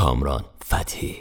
Kamran Fethi.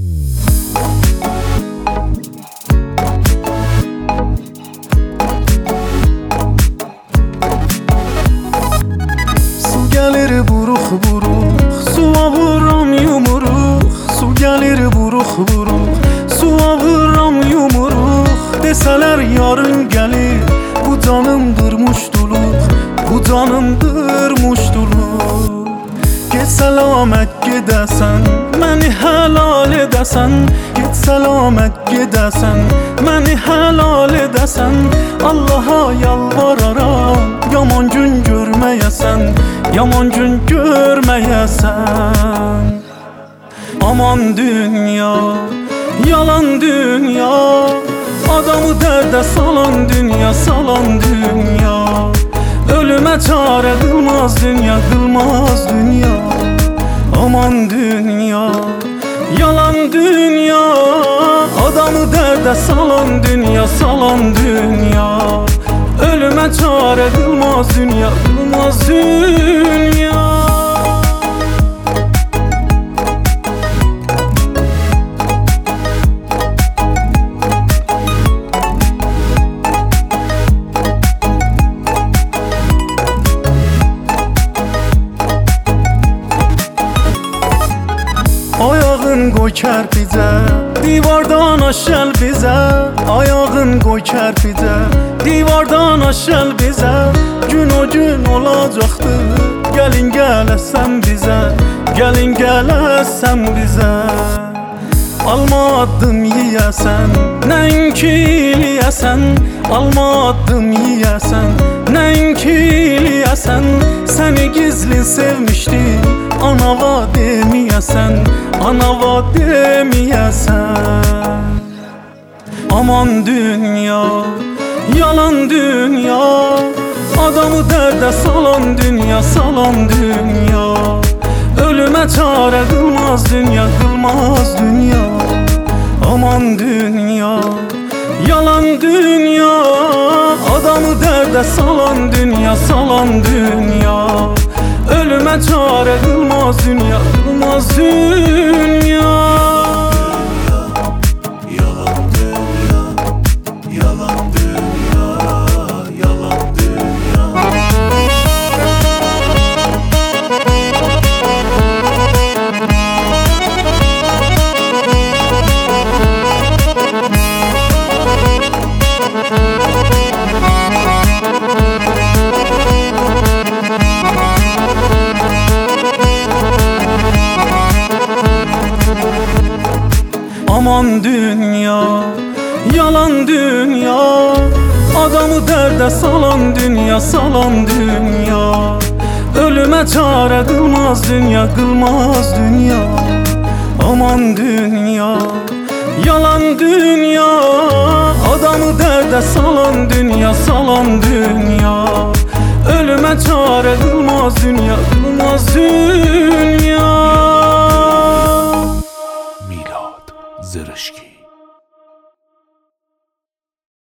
Su gelir buruk buruk, suya vuram yumuruk. Su gelir buruk buruk, suya vuram yumuruk. Deseler yarın gelir, bu canımdır muştuluk, bu canımdır muştuluk. Git selamet gidesen, beni helal edesen. Git selamet gidesen, beni helal edesen. Allah'a yalvararam, yaman gün görmeyesen, yaman gün görmeyesen. Aman dünya, yalan dünya, adamı derde salan dünya, salan dünya. Ölüme çare kılmaz dünya, kılmaz dünya. Aman dünya, yalan dünya, adamı derde salan dünya, salan dünya. Ölüme çare kılmaz dünya, kılmaz dünya. Ayağın koy kerpice, divardan aşel bize. Ayağın koy kerpice, divardan aşel bize. Gün o gün olacaktı, gelin gelesen bize, gelin gelesen bize. Alma addım yiyesen, nenkiliyesen. Alma addım yiyesen, nenkiliyesen. Seni gizli sevmiştim, anava demeyesen, anava demeyesen. Aman dünya, yalan dünya, adamı derde salan dünya, salan dünya. Ölüme çare kılmaz dünya, kılmaz dünya. Aman dünya, yalan dünya, adamı derde salan dünya, salan dünya. Ölüme çare kılmaz dünya, kılmaz dünya. Aman dünya, yalan dünya, adamı derde salan dünya, salan dünya. Ölüme çare kılmaz dünya, kılmaz dünya. Aman dünya, yalan dünya, adamı derde salan dünya, salan dünya. Ölüme çare kılmaz dünya, kılmaz dünya.